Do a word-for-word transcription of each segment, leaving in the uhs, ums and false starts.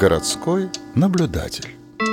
Городской наблюдатель.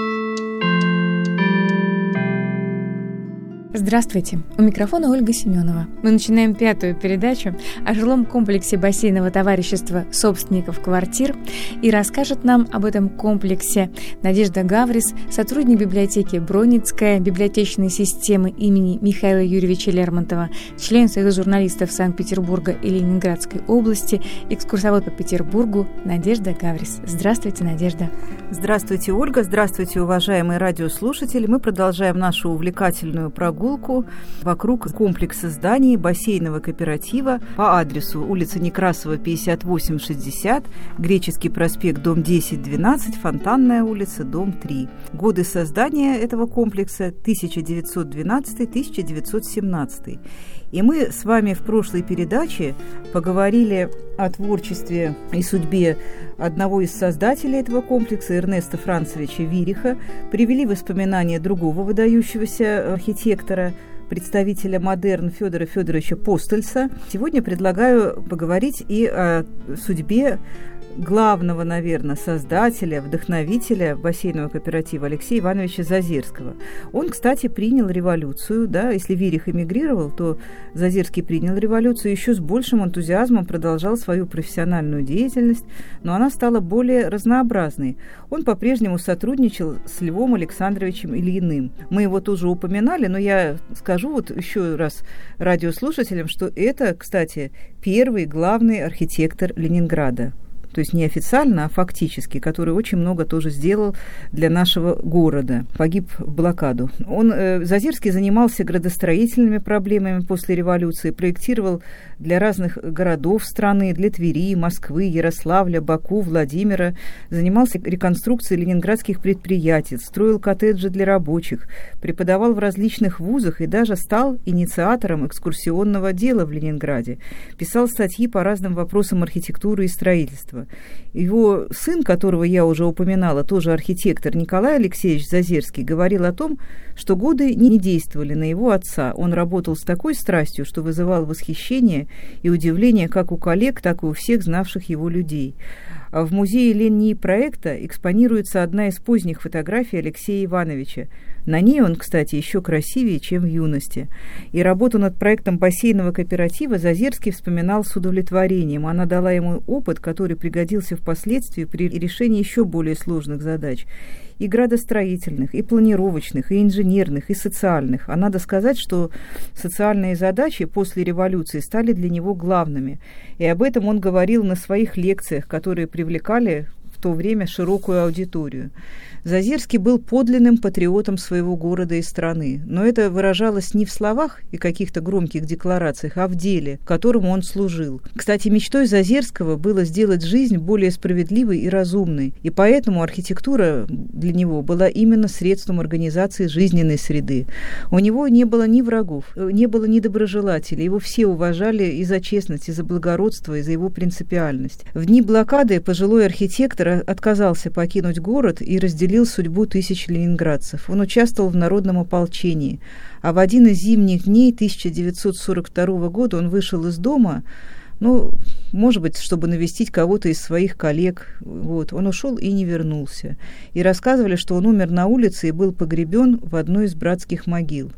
Здравствуйте, у микрофона Ольга Семенова. Мы начинаем пятую передачу о жилом комплексе бассейнового товарищества собственников квартир, и расскажет нам об этом комплексе Надежда Гаврис, сотрудник библиотеки Бронницкая, библиотечной системы имени Михаила Юрьевича Лермонтова, член Союза журналистов Санкт-Петербурга и Ленинградской области, экскурсовод по Петербургу Надежда Гаврис. Здравствуйте, Надежда. Здравствуйте, Ольга. Здравствуйте, уважаемые радиослушатели. Мы продолжаем нашу увлекательную прогулку вокруг комплекса зданий бассейнового кооператива по адресу улица Некрасова, пятьдесят восемь шестьдесят, Греческий проспект, дом десять двенадцать, Фонтанная улица, дом три. Годы создания этого комплекса тысяча девятьсот двенадцатый — тысяча девятьсот семнадцатый. И мы с вами в прошлой передаче поговорили о творчестве и судьбе одного из создателей этого комплекса, Эрнеста Францевича Вириха, привели воспоминания другого выдающегося архитектора, представителя модерн Федора Федоровича Постельса. Сегодня предлагаю поговорить и о судьбе главного, наверное, создателя, вдохновителя бассейнового кооператива Алексея Ивановича Зазерского. Он, кстати, принял революцию, да, если Вирих эмигрировал, то Зазерский принял революцию, еще с большим энтузиазмом продолжал свою профессиональную деятельность, но она стала более разнообразной. Он по-прежнему сотрудничал с Львом Александровичем Ильиным. Мы его тоже упоминали, но я скажу вот еще раз радиослушателям, что это, кстати, первый главный архитектор Ленинграда. То есть не официально, а фактически, который очень много тоже сделал для нашего города. Погиб в блокаду. Он, э, Зазерский занимался градостроительными проблемами после революции, проектировал для разных городов страны, для Твери, Москвы, Ярославля, Баку, Владимира, занимался реконструкцией ленинградских предприятий, строил коттеджи для рабочих, преподавал в различных вузах и даже стал инициатором экскурсионного дела в Ленинграде, писал статьи по разным вопросам архитектуры и строительства. Его сын, которого я уже упоминала, тоже архитектор, Николай Алексеевич Зазерский, говорил о том, что годы не действовали на его отца. Он работал с такой страстью, что вызывал восхищение и удивление как у коллег, так и у всех знавших его людей. А в музее Ленни проекта экспонируется одна из поздних фотографий Алексея Ивановича. На ней он, кстати, еще красивее, чем в юности. И работу над проектом бассейнового кооператива Зазерский вспоминал с удовлетворением. Она дала ему опыт, который пригодился впоследствии при решении еще более сложных задач. И градостроительных, и планировочных, и инженерных, и социальных. А надо сказать, что социальные задачи после революции стали для него главными. И об этом он говорил на своих лекциях, которые привлекали в то время широкую аудиторию. Зазерский был подлинным патриотом своего города и страны, но это выражалось не в словах и каких-то громких декларациях, а в деле, которому он служил. Кстати, мечтой Зазерского было сделать жизнь более справедливой и разумной, и поэтому архитектура для него была именно средством организации жизненной среды. У него не было ни врагов, не было ни доброжелателей, его все уважали и за честность, и за благородство, и за его принципиальность. В дни блокады пожилой архитектор отказался покинуть город и разделил судьбу тысяч ленинградцев. Он участвовал в народном ополчении, а в один из зимних дней тысяча девятьсот сорок второго года он вышел из дома, ну, может быть, чтобы навестить кого-то из своих коллег. Вот. Он ушел и не вернулся. И рассказывали, что он умер на улице и был погребен в одной из братских могил.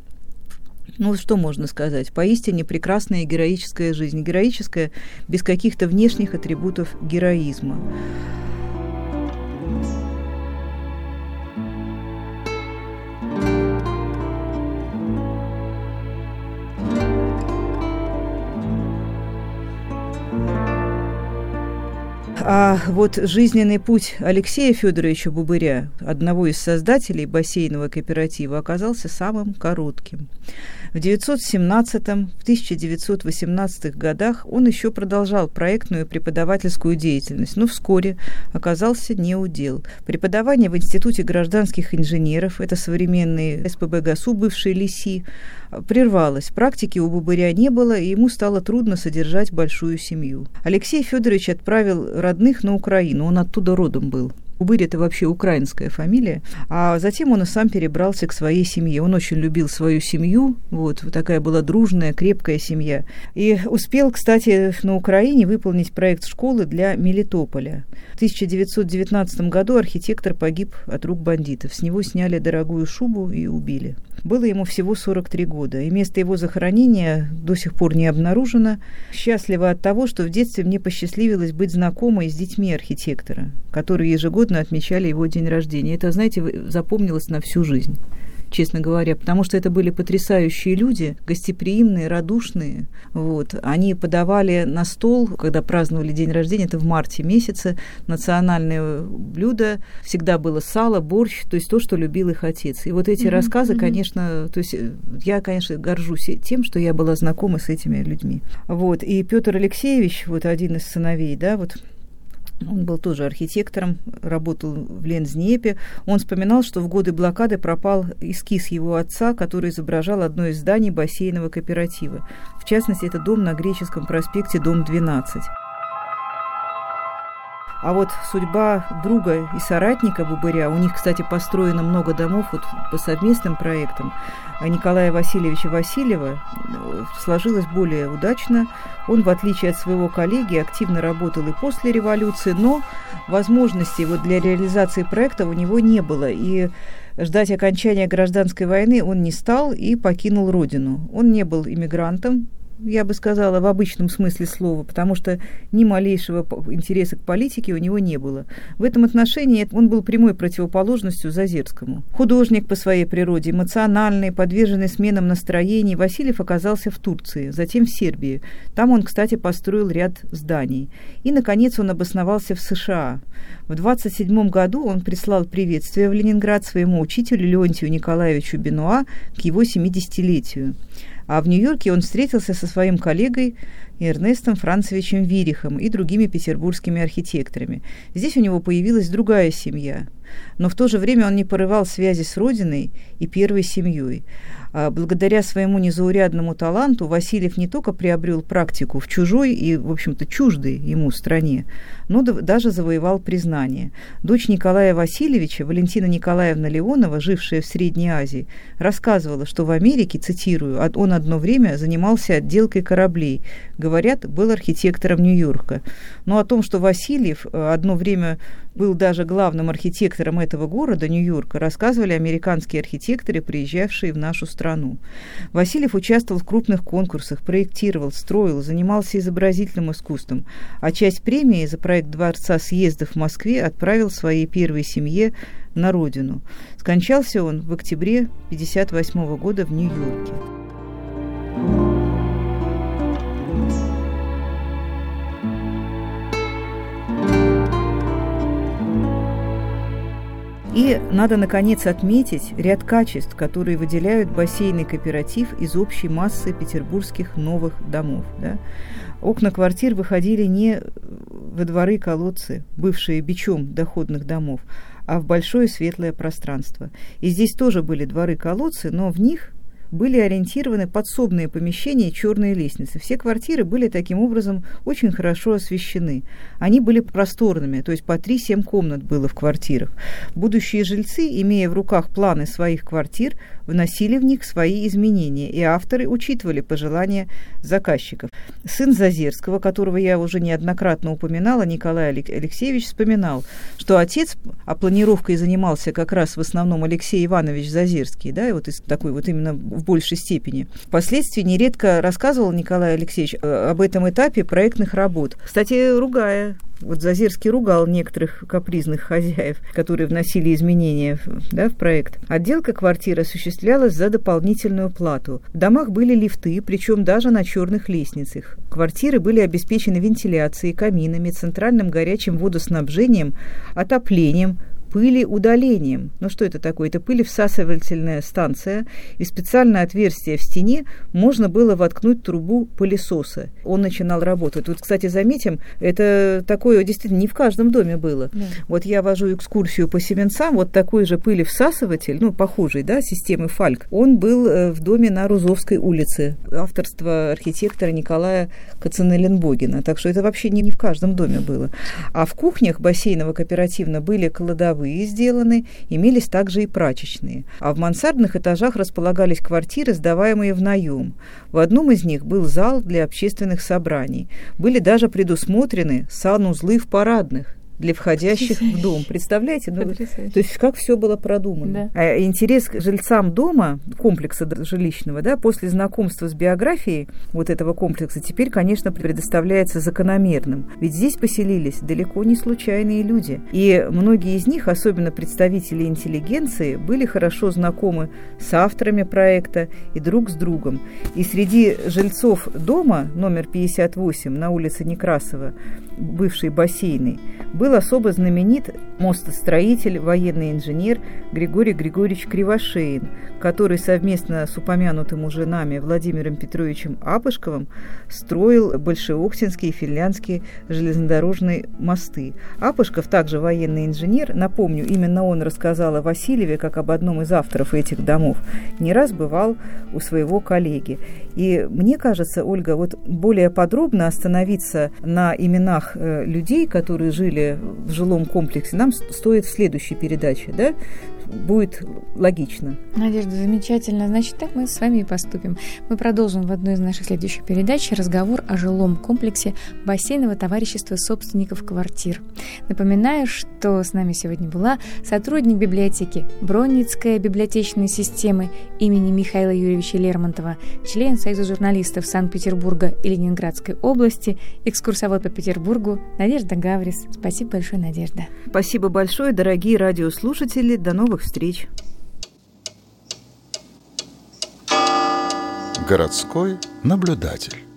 Ну, что можно сказать? Поистине прекрасная и героическая жизнь. Героическая без каких-то внешних атрибутов героизма. А вот жизненный путь Алексея Федоровича Бубыря, одного из создателей бассейнового кооператива, оказался самым коротким. В девятьсот семнадцатом — тысяча девятьсот восемнадцатых годах он еще продолжал проектную и преподавательскую деятельность, но вскоре оказался неудел. Преподавание в Институте гражданских инженеров, это современный эс пэ бэ ГАСУ, бывший ЛИСИ, прервалось. Практики у Бубыря не было, и ему стало трудно содержать большую семью. Алексей Федорович отправил родных на Украину, он оттуда родом был. Убырь – это вообще украинская фамилия. А затем он и сам перебрался к своей семье. Он очень любил свою семью. Вот, вот такая была дружная, крепкая семья. И успел, кстати, на Украине выполнить проект школы для Мелитополя. В тысяча девятьсот девятнадцатом году архитектор погиб от рук бандитов. С него сняли дорогую шубу и убили. Было ему всего сорок три года, и место его захоронения до сих пор не обнаружено. Счастлива от того, что в детстве мне посчастливилось быть знакомой с детьми архитектора, которые ежегодно отмечали его день рождения. Это, знаете, запомнилось на всю жизнь, честно говоря, потому что это были потрясающие люди, гостеприимные, радушные. Вот. Они подавали на стол, когда праздновали день рождения, это в марте месяце, национальное блюдо, всегда было сало, борщ, то есть то, что любил их отец. И вот эти mm-hmm. рассказы, конечно, то есть я, конечно, горжусь тем, что я была знакома с этими людьми. Вот. И Петр Алексеевич, вот один из сыновей, да, вот, он был тоже архитектором, работал в Лензнепе. Он вспоминал, что в годы блокады пропал эскиз его отца, который изображал одно из зданий бассейнового кооператива. В частности, это дом на Греческом проспекте, дом двенадцать. А вот судьба друга и соратника Бубыря, у них, кстати, построено много домов вот по совместным проектам, Николая Васильевича Васильева, сложилась более удачно. Он, в отличие от своего коллеги, активно работал и после революции, но возможностей вот для реализации проекта у него не было. И ждать окончания гражданской войны он не стал и покинул родину. Он не был иммигрантом, я бы сказала, в обычном смысле слова, потому что ни малейшего интереса к политике у него не было. В этом отношении он был прямой противоположностью Зазерскому. Художник по своей природе, эмоциональный, подверженный сменам настроений, Васильев оказался в Турции, затем в Сербии. Там он, кстати, построил ряд зданий. И, наконец, он обосновался в США. В двадцать седьмом году он прислал приветствие в Ленинград своему учителю Леонтию Николаевичу Бенуа к его семидесятилетию. А в Нью-Йорке он встретился со своим коллегой Эрнестом Францевичем Вирихом и другими петербургскими архитекторами. Здесь у него появилась другая семья. Но в то же время он не порывал связи с родиной и первой семьей. А благодаря своему незаурядному таланту Васильев не только приобрел практику в чужой и, в общем-то, чуждой ему стране, но даже завоевал признание. Дочь Николая Васильевича, Валентина Николаевна Леонова, жившая в Средней Азии, рассказывала, что в Америке, цитирую, он одно время занимался отделкой кораблей. Говорят, был архитектором Нью-Йорка. Но о том, что Васильев одно время был даже главным архитектором этого города, Нью-Йорка, рассказывали американские архитекторы, приезжавшие в нашу страну. Васильев участвовал в крупных конкурсах, проектировал, строил, занимался изобразительным искусством, а часть премии за проект Дворца съездов в Москве отправил своей первой семье на родину. Скончался он в октябре тысяча девятьсот пятьдесят восьмого года в Нью-Йорке. И надо, наконец, отметить ряд качеств, которые выделяют бассейный кооператив из общей массы петербургских новых домов. Да? Окна квартир выходили не во дворы-колодцы, бывшие бичом доходных домов, а в большое светлое пространство. И здесь тоже были дворы-колодцы, но в них были ориентированы подсобные помещения и черные лестницы. Все квартиры были таким образом очень хорошо освещены. Они были просторными, то есть по три-семь комнат было в квартирах. Будущие жильцы, имея в руках планы своих квартир, вносили в них свои изменения, и авторы учитывали пожелания заказчиков. Сын Зазерского, которого я уже неоднократно упоминала, Николай Алексеевич, вспоминал, что отец, а планировкой занимался как раз в основном Алексей Иванович Зазерский, да, и вот из такой вот именно в большей степени. Впоследствии нередко рассказывал Николай Алексеевич об этом этапе проектных работ. Кстати, ругая. Вот Зазерский ругал некоторых капризных хозяев, которые вносили изменения, да, в проект. Отделка квартиры осуществлялась за дополнительную плату. В домах были лифты, причем даже на черных лестницах. Квартиры были обеспечены вентиляцией, каминами, центральным горячим водоснабжением, отоплением, пылеудалением. Ну что это такое? Это пылевсасывательная станция, и специальное отверстие в стене можно было воткнуть трубу пылесоса. Он начинал работать. Вот, кстати, заметим, это такое действительно не в каждом доме было. Да. Вот я вожу экскурсию по Семенцам, вот такой же пылевсасыватель, ну, похожий, да, системы Фальк, он был в доме на Рузовской улице, авторство архитектора Николая Кацанеленбогена. Так что это вообще не, не в каждом доме было. А в кухнях бассейного кооперативно были кладовые сделаны, имелись также и прачечные. А в мансардных этажах располагались квартиры, сдаваемые в наем. В одном из них был зал для общественных собраний. Были даже предусмотрены санузлы в парадных для входящих в дом. Представляете? Ну, то есть как все было продумано. Да. А интерес к жильцам дома, комплекса жилищного, да, после знакомства с биографией вот этого комплекса теперь, конечно, предоставляется закономерным. Ведь здесь поселились далеко не случайные люди. И многие из них, особенно представители интеллигенции, были хорошо знакомы с авторами проекта и друг с другом. И среди жильцов дома номер пятьдесят восемь на улице Некрасова, бывший бассейный, был особо знаменит мостостроитель, военный инженер Григорий Григорьевич Кривошеин, который совместно с упомянутым уже нами Владимиром Петровичем Апышковым строил Большеохтинские и Финляндские железнодорожные мосты. Апышков, также военный инженер, напомню, именно он рассказал о Васильеве как об одном из авторов этих домов, не раз бывал у своего коллеги. И мне кажется, Ольга, вот более подробно остановиться на именах э, людей, которые жили в жилом комплексе, нам стоит в следующей передаче, да? Будет логично. Надежда, замечательно. Значит, так мы с вами и поступим. Мы продолжим в одной из наших следующих передач разговор о жилом комплексе бассейного товарищества собственников квартир. Напоминаю, что с нами сегодня была сотрудник библиотеки Бронницкой библиотечной системы имени Михаила Юрьевича Лермонтова, член Союза журналистов Санкт-Петербурга и Ленинградской области, экскурсовод по Петербургу Надежда Гаврис. Спасибо большое, Надежда. Спасибо большое, дорогие радиослушатели. До новых встреч. Городской наблюдатель.